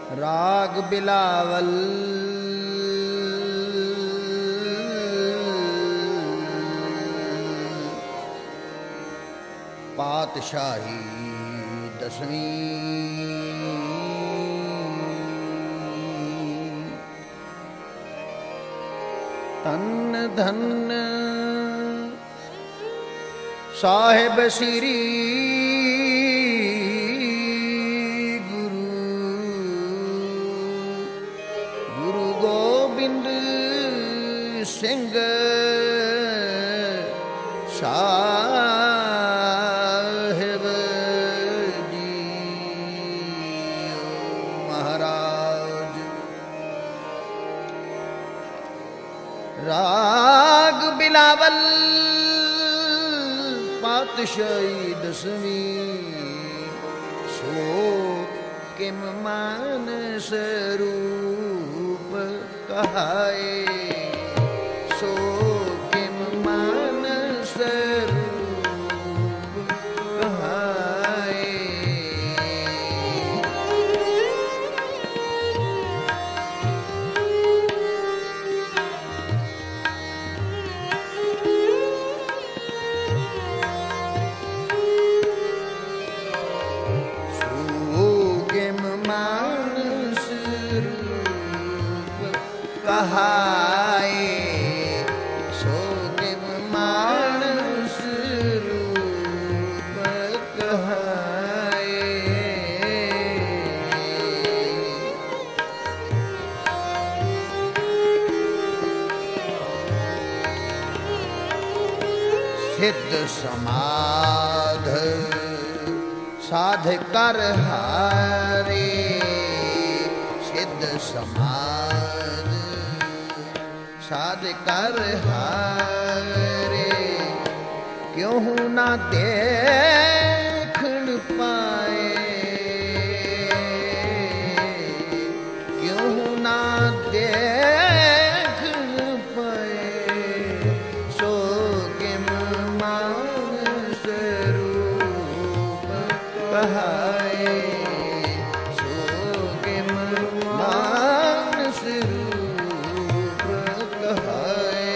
ਰਾਗ ਬਿਲਾਵਲ ਪਾਤਸ਼ਾਹੀ ਦਸਵੀਂ ਧੰਨ ਧੰਨ ਸਾਹਿਬ ਸ੍ਰੀ ਗੁਰੂ ਗੋਬਿੰਦ ਸਿੰਘ ਸਾਹਿਬ ਜੀ ਮਹਾਰਾਜ। ਰਾਗ ਬਿਲਾਵਲ ਪਾਤਸ਼ਾਹੀ ਦਸਵੀਂ ਸੋ ਕਿਮ ਮਾਨਸ ਰੂਪ ਕਹਾਏ, ਸੋ ਕਿਮ ਮਾਨਸ ਰੂਪ ਕਹਾਏ। ਕਹਾਏ ਸੋ ਕਿਮ ਮਾਨਸ ਰੂਪ ਕਹਾਏ। ਸਿੱਧ ਸਮਾਧ ਸਾਧ ਕਰ ਹਾਰੇ, ਸਿੱਧ ਸਮਾਧ ਸਾਧ ਕਰ ਹਾਰੇ। ਕਿਉਂ ਨਾ ਦੇਖਣ ਪਾਏ, ਕਿਉਂ ਨਾ ਦੇਖਣ ਪਾਏ। ਸੋ ਕਿਮ ਮਾਨਸ ਰੂਪ ਕਹਾਏ, ਸੋ ਕਿਮ ਮਾਨਸ ਰੂਪ ਕਹਾਏ।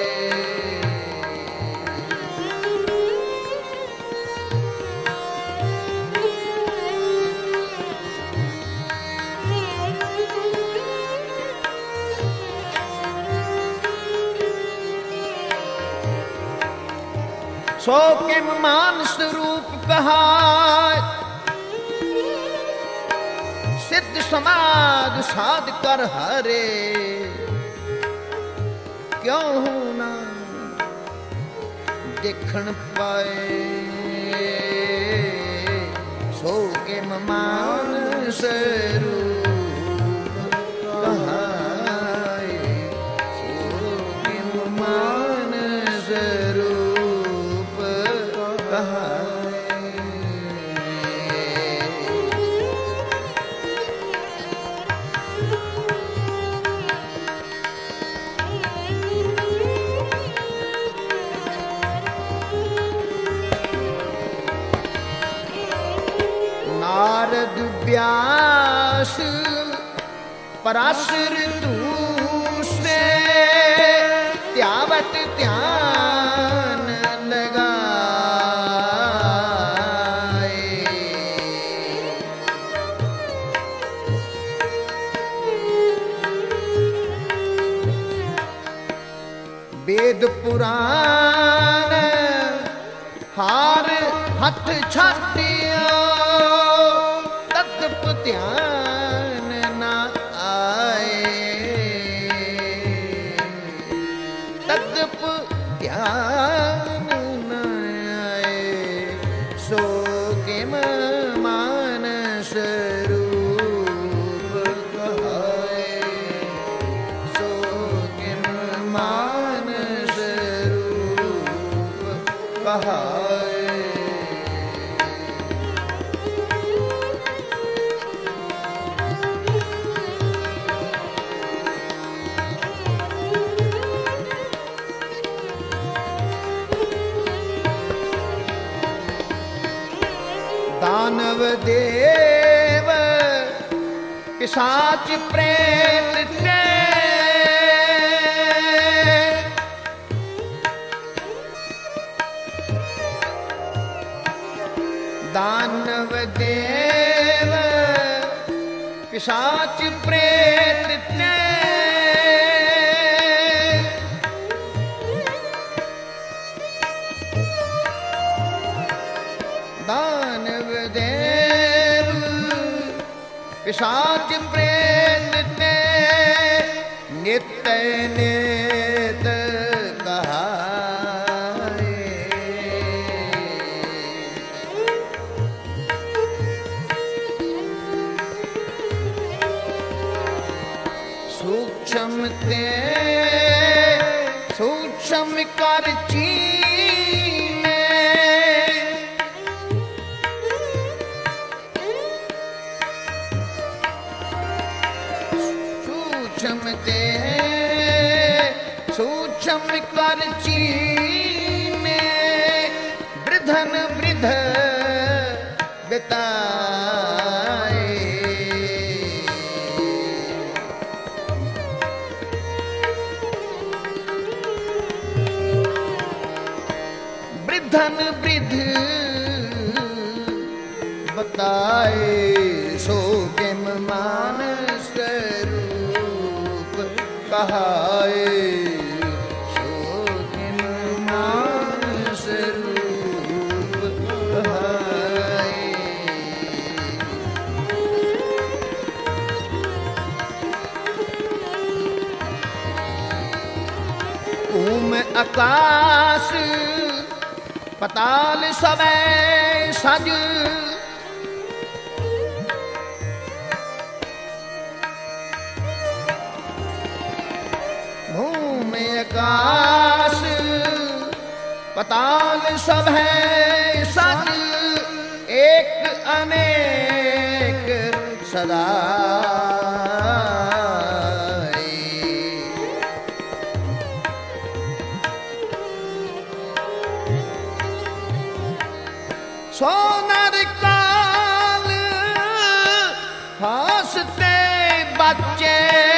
ਸੋ ਕਿਮ ਮਾਨਸ ਰੂਪ ਕਹਾਏ, ਸਿੱਧ ਸਮਾਧ ਸਾਧ ਕਰ ਹਾਰੇ। ਕਿਉਂ ਨਾ ਦੇਖਣ ਪਾਏ, ਸੋ ਕਿਮ ਮਾਨਸ ਰੂਪ ਕਹਾਏ, ਸੋ ਕਿਮ ਮਾਨਸ ਰੂਪ ਕਹਾਏ। ਨਾਰਦ ਵਿਆਸ ਪਰਾਸਰ ਦੂਸੇ ਧਿਆਵਤ ਧਿਆਨ ਲਗਾਏ। ਵੇਦ ਪੁਰਾਨ ਹਾਰ ਹੱਥ ਛਾਟਿਆ, ਤਦਪ ਧਿਆਨ ਨਾ ਆਏ, ਤਦਪ ਧਿਆਨ ਨਾ ਆਏ। ਸੋ ਕਿਮ ਮਾਨਸ ਰੂਪ ਕਹਾਏ, ਸੋ ਕਿਮ ਮਾਨਸ ਰੂਪ ਕਹਾਏ। ਦਾਨਵ ਦੇਵ पिशाच प्रेत ते दानव देव पिशाच प्रेत ते दानव देव पिशाच प्रेत ते नित्य नित कहाए। सूक्ष्म ते सूक्ष्म कर चीने सूक्ष्म ते सूक्ष्म कर चीने वृद्धन वृद्ध बिताए। वृद्धन वृद्ध बताए सो किम मानस रूप कहाए। सो किम मानस रूप कहाए। ऊम आकाश पताल सबे सज भूमि आकाश पताल सब है सज एक अनेक सदा। सोनर काल हंसते बच्चे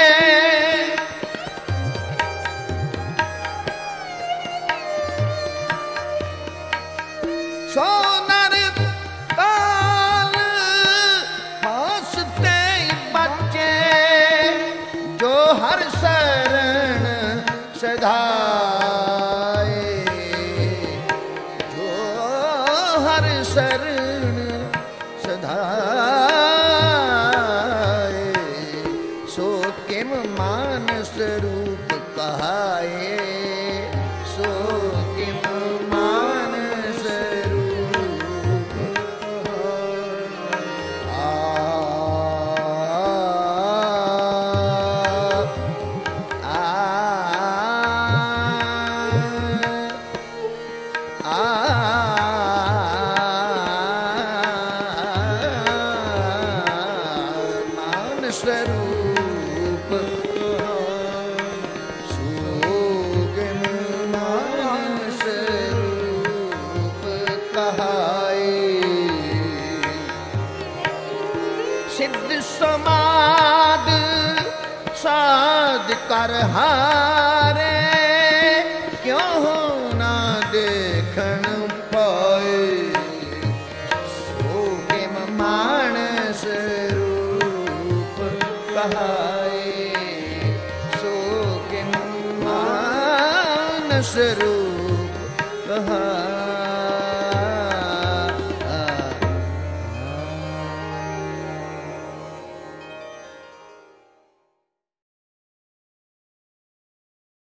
सोनर काल हंसते बच्चे जो हर शरण सधाए। जो हर शरण सधाए सो किम मानस रूप कहाए। सो किम मानस रूप स्वरूप सोगम मानस रूप कहाए। सिद्ध समाद साध कर हारे क्यों ना देखन पाए। सोगम मानस कहाए। सो किम मानस रूप